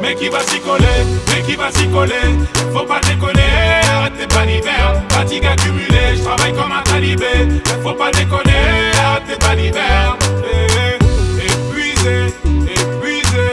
mais qui va s'y coller, mais qui va s'y coller. Faut pas déconner, arrête tes balivernes. Fatigue accumulée, je travaille comme un talibé. Faut pas déconner, arrête tes balivernes. Épuisé, épuisé,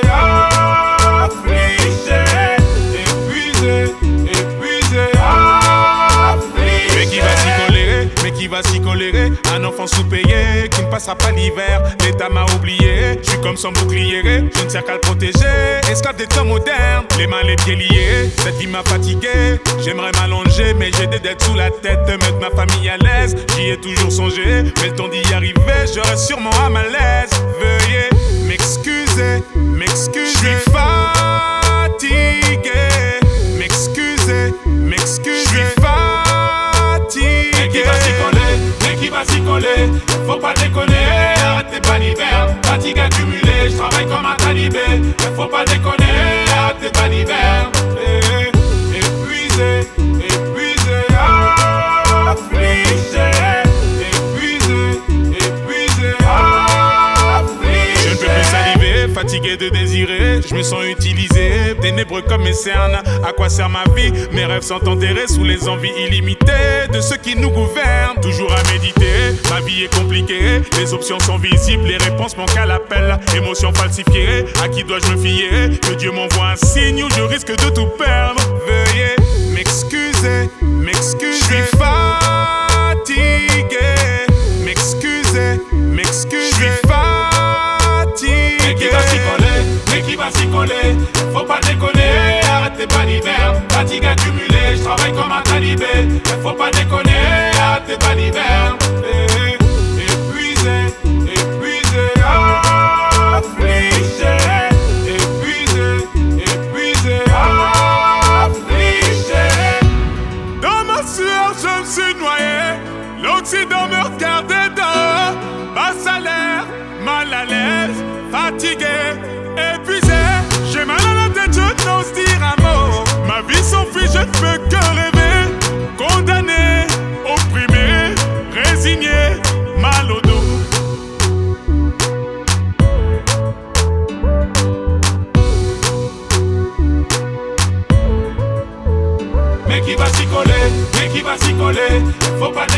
affligé. Épuisé, épuisé, affligé. Mais qui va s'y coller, mais qui va s'y coller. Un enfant sous-payé qui ne passera pas l'hiver. L'État m'a oublié, je suis comme son bouclier. Je ne sers qu'à le protéger, esclave des temps modernes. Les mains, les pieds liés, cette vie m'a fatigué. J'aimerais m'allonger, mais j'ai des dettes sous la tête. Mettre ma famille à l'aise, j'y ai toujours songé. Mais le temps d'y arriver, j'aurai sûrement un malaise. Veuillez m'excuser, m'excuser. Je suis fatigué. M'excuser, m'excuser. Je suis fatigué. Mais qui va s'y coller, mais qui va s'y coller. Faut pas déconner, arrête tes balivernes. Fatigue accumulée, je travaille comme un talibé. Faut pas déconner, arrête tes balivernes. Épuisé, épuisé, affligé. Épuisé, épuisé, affligé. Je ne peux plus saliver, fatigué de désirer. Je me sens utilisé, ténébreux comme mes cernes. À quoi sert ma vie? Mes rêves sont enterrés sous les envies illimitées de ceux qui nous gouvernent. Toujours à méditer, ma vie est compliquée. Les options sont visibles, les réponses manquent à l'appel. Émotions falsifiées, à qui dois-je me fier? Que Dieu m'envoie un signe ou je risque de tout perdre. Veuillez m'excuser, m'excuser. Je suis fatigué. M'excuser, m'excuser. Je suis fatigué. Mais qui va s'y coller, mais qui va s'y coller. Faut pas déconner, arrête tes balivernes. Fatigue accumulée, je travaille comme un talibé. Faut pas déconner, arrête tes balivernes. Épuisé, épuisé, affligé. Épuisé, épuisé, affligé. Dans ma sueur, je me suis noyé. L'Occident me regardait d'en haut. Bas salaire, mal à l'aise, fatigué, épuisé. J'ai mal à la tête, je n'ose dire un mot. Ma vie s'enfuit, je ne peux que rêver. Condamné, opprimé, résigné, mal au dos. Mais qui va s'y coller, mais qui va s'y coller. Faut pas